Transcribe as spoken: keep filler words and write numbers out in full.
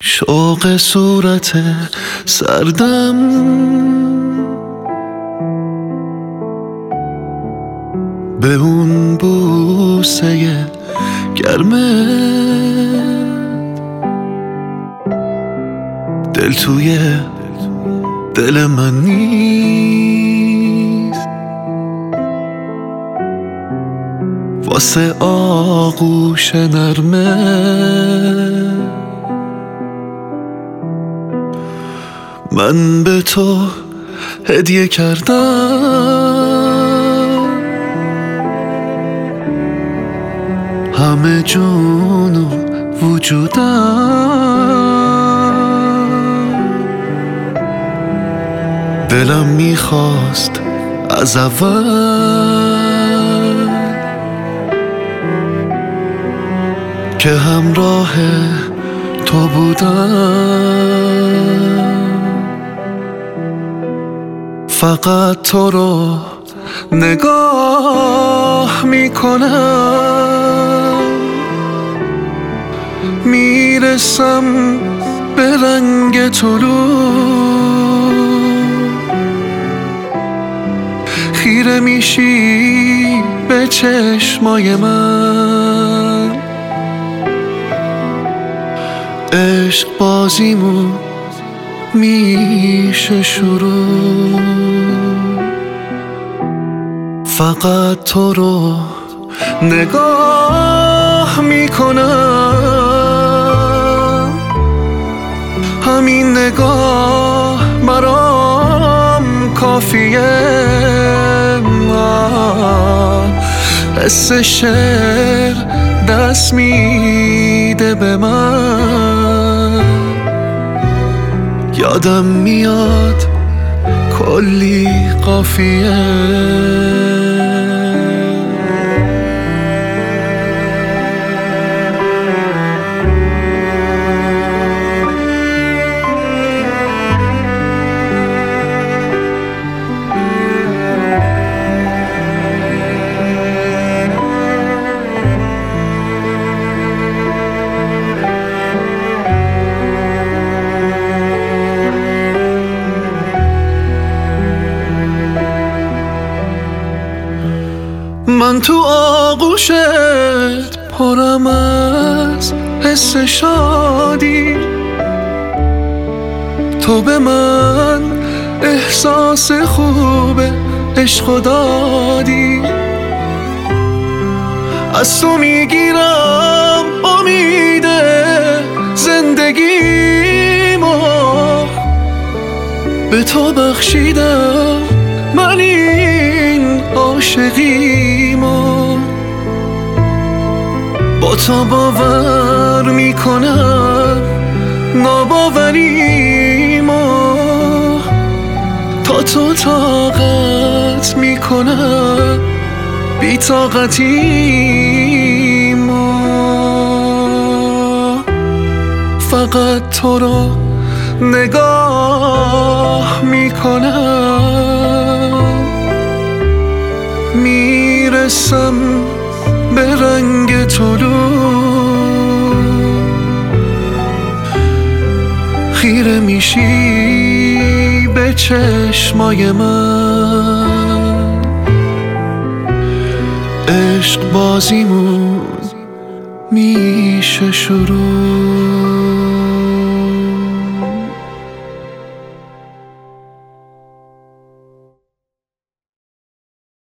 شوق صورت سردم به اون بوسه گرمه، دل توی دل من نیست واسه آغوش نرمه. من به تو هدیه کردم همه جون و وجودم، دلم میخواست از اول که همراه تو بودم، فقط تو رو نگاه میکنم، میرسم به رنگ طلوع، خیره میشی به چشمای من، عشق بازیمون میشه شروع، فقط تو رو نگاه میکنم، همین نگاه برام کافیه، حس شعر دست میده به من، یادم میاد کلی قافیه. من تو آغوشت پرم از حس شادی، تو به من احساس خوب عشق دادی، از تو میگیرم امید زندگیمو، به تو بخشیدم من این عاشقیمو، با تو باور میکنم ناباوریمو، تا تو طاقت میکنم بی‌طاقتیمو، فقط تو رو نگاه میکنم، میرسم به رنگ طلوع، خیره میشی به چشمای من، عشق بازیمون میشه شروع.